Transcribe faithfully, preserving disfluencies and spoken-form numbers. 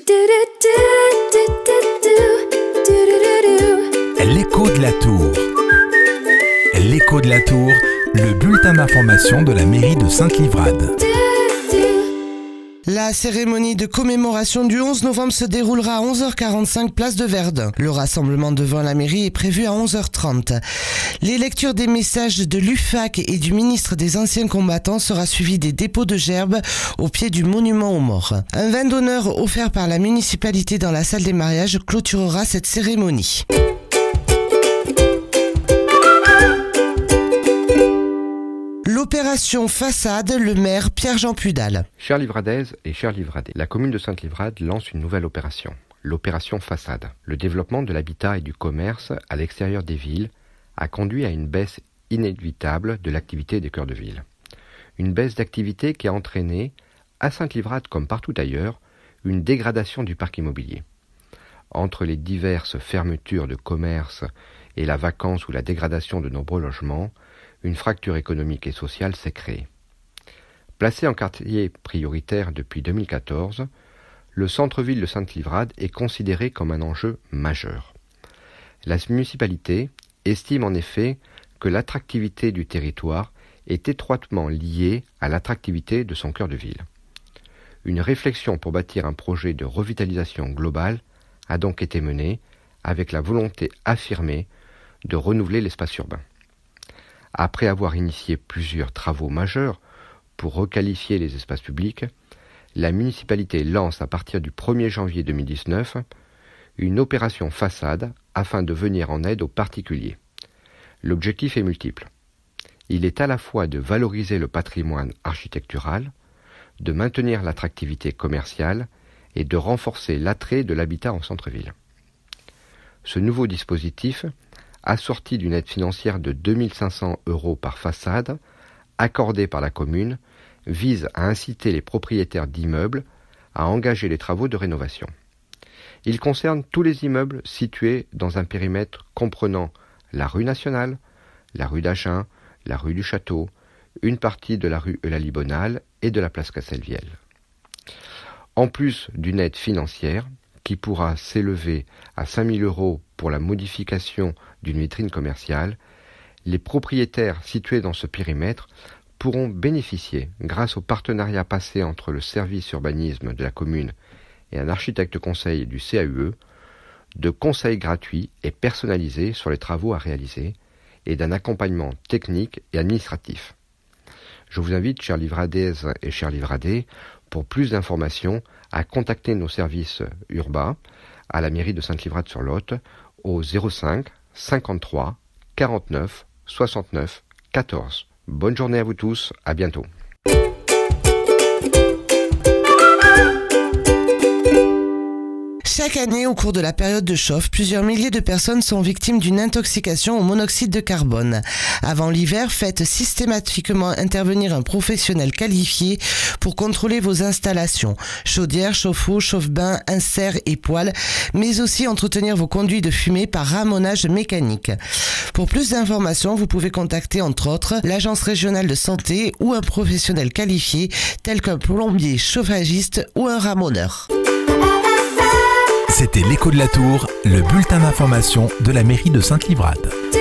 L'écho de la Tour. L'écho de la Tour, le bulletin d'information de la mairie de Sainte-Livrade. La cérémonie de commémoration du onze novembre se déroulera à onze heures quarante-cinq place de Verdun. Le rassemblement devant la mairie est prévu à onze heures trente. Les lectures des messages de l'U F A C et du ministre des Anciens Combattants sera suivi des dépôts de gerbes au pied du monument aux morts. Un vin d'honneur offert par la municipalité dans la salle des mariages clôturera cette cérémonie. L'opération façade, le maire Pierre-Jean Pudal. Chères Livradaises et chers Livradais, la commune de Sainte-Livrade lance une nouvelle opération, l'opération façade. Le développement de l'habitat et du commerce à l'extérieur des villes a conduit à une baisse inévitable de l'activité des cœurs de ville. Une baisse d'activité qui a entraîné, à Sainte-Livrade comme partout ailleurs, une dégradation du parc immobilier. Entre les diverses fermetures de commerces et la vacance ou la dégradation de nombreux logements, une fracture économique et sociale s'est créée. Placé en quartier prioritaire depuis deux mille quatorze, le centre-ville de Sainte-Livrade est considéré comme un enjeu majeur. La municipalité estime en effet que l'attractivité du territoire est étroitement liée à l'attractivité de son cœur de ville. Une réflexion pour bâtir un projet de revitalisation globale a donc été menée avec la volonté affirmée de renouveler l'espace urbain. Après avoir initié plusieurs travaux majeurs pour requalifier les espaces publics, la municipalité lance à partir du premier janvier deux mille dix-neuf une opération façade afin de venir en aide aux particuliers. L'objectif est multiple. Il est à la fois de valoriser le patrimoine architectural, de maintenir l'attractivité commerciale et de renforcer l'attrait de l'habitat en centre-ville. Ce nouveau dispositif, assorti d'une aide financière de deux mille cinq cents euros par façade, accordée par la commune, vise à inciter les propriétaires d'immeubles à engager les travaux de rénovation. Il concerne tous les immeubles situés dans un périmètre comprenant la rue Nationale, la rue d'Agen, la rue du Château, une partie de la rue Eulalie-Bonal et de la place Castelvielle. En plus d'une aide financière, qui pourra s'élever à cinq mille euros pour la modification d'une vitrine commerciale, les propriétaires situés dans ce périmètre pourront bénéficier, grâce au partenariat passé entre le service urbanisme de la commune et un architecte conseil du C A U E, de conseils gratuits et personnalisés sur les travaux à réaliser et d'un accompagnement technique et administratif. Je vous invite, chères Livradaises et chers Livradais, pour plus d'informations, à contacter nos services urbains à la mairie de Sainte-Livrade-sur-Lot au zéro cinq cinquante-trois quarante-neuf soixante-neuf quatorze. Bonne journée à vous tous, à bientôt. Chaque année, au cours de la période de chauffe, plusieurs milliers de personnes sont victimes d'une intoxication au monoxyde de carbone. Avant l'hiver, faites systématiquement intervenir un professionnel qualifié pour contrôler vos installations, chaudière, chauffe-eau, chauffe-bain, insert et poêle, mais aussi entretenir vos conduits de fumée par ramonage mécanique. Pour plus d'informations, vous pouvez contacter entre autres l'Agence régionale de santé ou un professionnel qualifié tel qu'un plombier chauffagiste ou un ramoneur. C'était l'écho de la Tour, le bulletin d'information de la mairie de Sainte-Livrade.